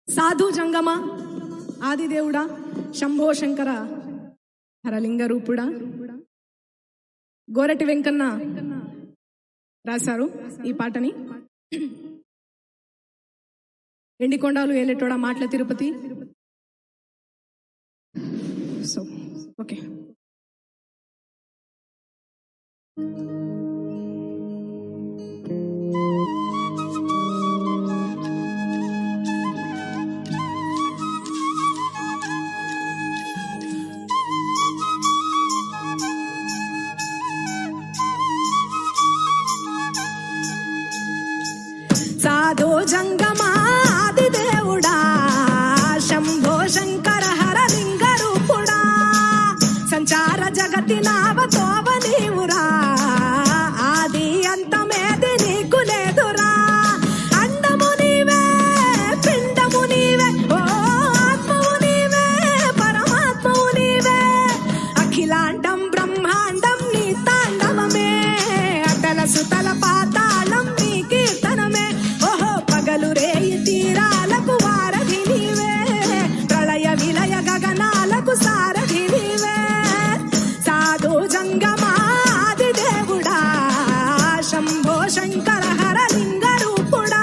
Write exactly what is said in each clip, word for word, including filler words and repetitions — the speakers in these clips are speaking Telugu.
సాధు జంగమ ఆదిదేవుడా శంభో శంకర హరలింగ రూపుడా గోరటి వెంకన్న రాశారు ఈ పాటని. ఎండికొండాలు ఏలేటోడా మాటల తిరుపతి. సో ఓకే, సాధో జంగమా ఆదిదేవుడా శంభో శంకర హరలింగ రూపుడా సంచార జగతి నావతోవ నీవురా ఆది అంతమేది నీకు లేదురా అండము నీవే పిండము నీవే ఓ ఆత్మవు నీవే పరమాత్మవు నీవే అఖిలాండం బ్రహ్మాండం నీ తాండవమే అటల సుతల పాతాళం నీ కీర్తనమే పగలు రేయి తీరాలకు వారధి నీవే ప్రళయ విలయ గగనాలకు సారథి నీవే సాధు జంగమా ఆదిదేవుడా శంభో శంకర హరలింగ రూపుడా.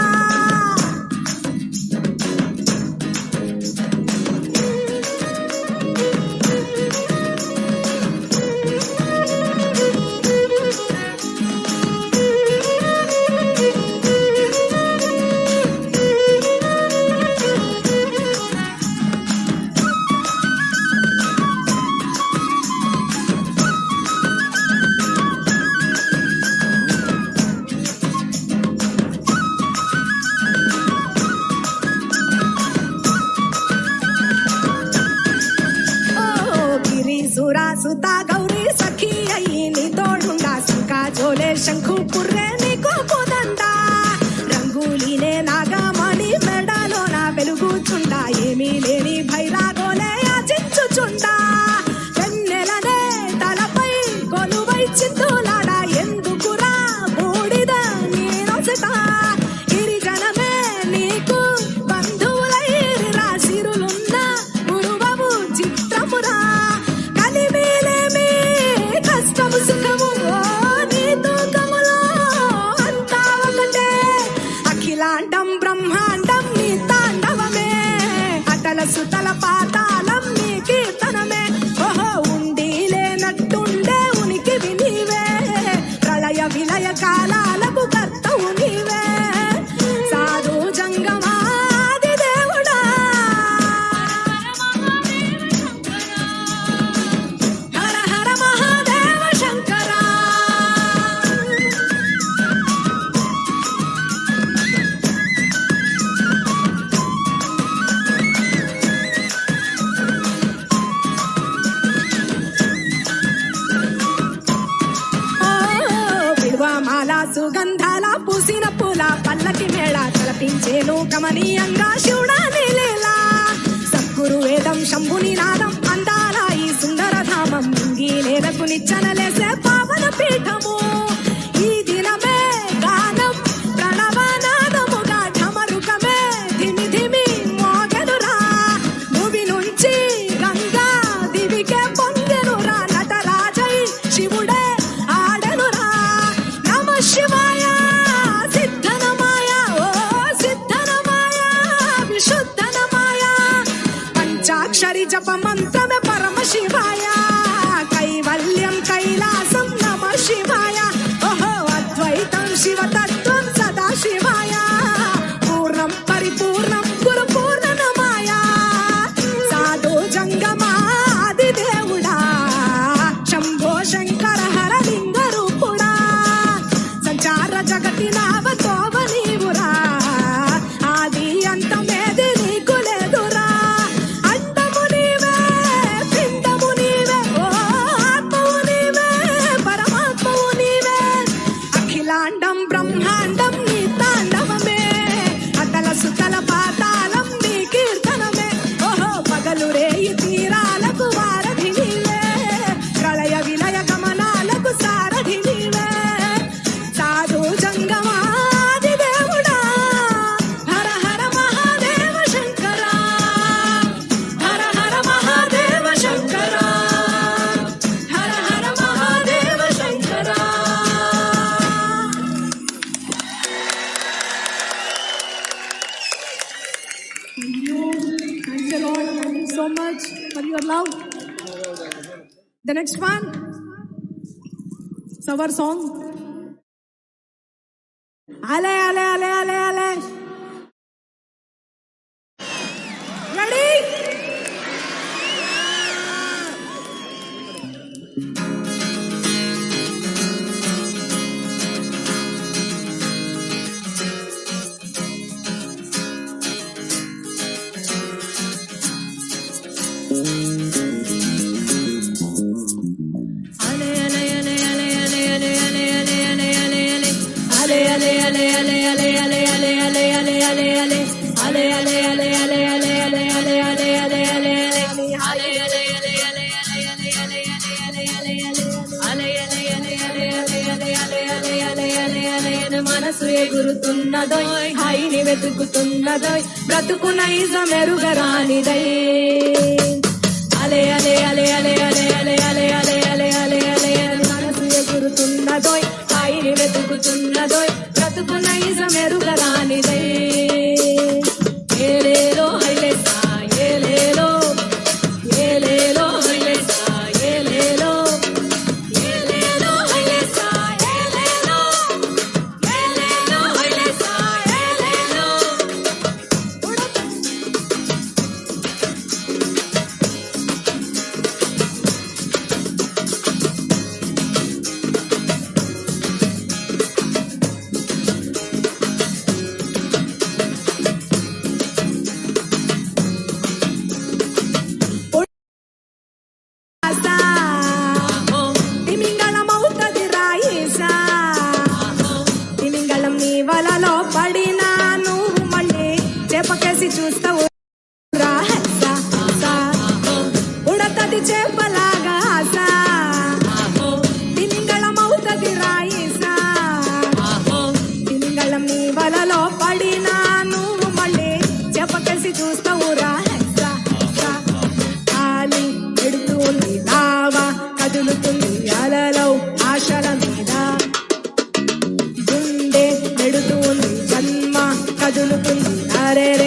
సుతా గౌరీ సఖీ అయ్యి నీ తోడుండా శంకా జోలే శంఖు పుర్రే నీకు కుదండా రంగులీనే నాగమణి మెడలో నా వెలుగుచుండా ఏమీ లేని భైరాగోలే యాచించుచుండా వెన్నెలనే తలపై కొలువై చింతులాడా ఎందుకురా బూడిద నీనొసట గిరిజనమే నీకు బంధువులై రాశిరులున్న గురువవు చిత్రమురా బ్రహ్మాండం నీ తాండవమే అటల సుతల పాతాళం నీ కీర్తనమే ఓహో ఉండి లేనట్టుండే ఉనికి నీవే ప్రళయ విలయ కాలాలకు కర్తవు నీవే సాధు జంగమా ఆదిదేవుడా హర హర మహాదేవ శంకర. సుగంధాల పూసిన పూల పల్లకి మేళ తలపించేను కమనీయంగా శివుడా నీలేలా సద్గురు వేదం శంభుని నాదం అందాల ఈ సుందర ధామం ఇంగి నేలకు నిచ్చనలేసే పావన పీఠము ఈ దినమే గానం ప్రణవనాదముగా ఢమరుకమే ధిమి ధిమి మోగెనురా భూమి నుంచి గంగా దివికే పొంగెనురా నటరాజై శివుడే ఆడెనురా శివాయ సిద్ధనమాయ ఓ సిద్ధనమాయ విశుద్ధనమాయ పంచాక్షరి జప మంత్రమే పరమ శివాయ కైవల్యం కైలాసం నమ శివాయ. Thank you. Thanks a lot. Thank you so much for your love. The next one, it's our song. Ale, ale, ale, ale, ale. Ready? మనసు ఎగురుతున్నదోయ్ హాయిని వెతుకుతున్నదోయ్ బ్రతుకు నైజం ఎరుగరానిదై అలే అలే అలే అలే అలే అలే అలే అలే అలే అలే అలే మనసు ఎగురుతున్నదోయ్ హాయిని వెతుకుతున్నదోయ్ బ్రతుకు నైజం ఎరుగరానిదై ఏలేలో హైలేసా ఏలేలో ఏలేలో హైలేసా ఏలేలో ఏలేలో హైలేసా ఏలేలో ఏలేలో హైలేసా ఏలేలో తిమింగళమవుతది రాయిసా తిమింగళం నీ వలలో పడినా నువ్వు మళ్ళీ చేపకేసి చూస్తావు రాహసా ఉడతది చేపలాగా ఆసా తిమింగళమవుతది రాయిసా తిమింగళం నీ వలలో పడినా నువ్వు మళ్ళీ చేపకేసి చూస్తావు రాహసా గాలి ఎడుతూ ఉంది నావా కదులుతుంది అలలో ఆశల మీద గుండె నెడుతూ ఉంది జన్మ కదులుతుంది అరే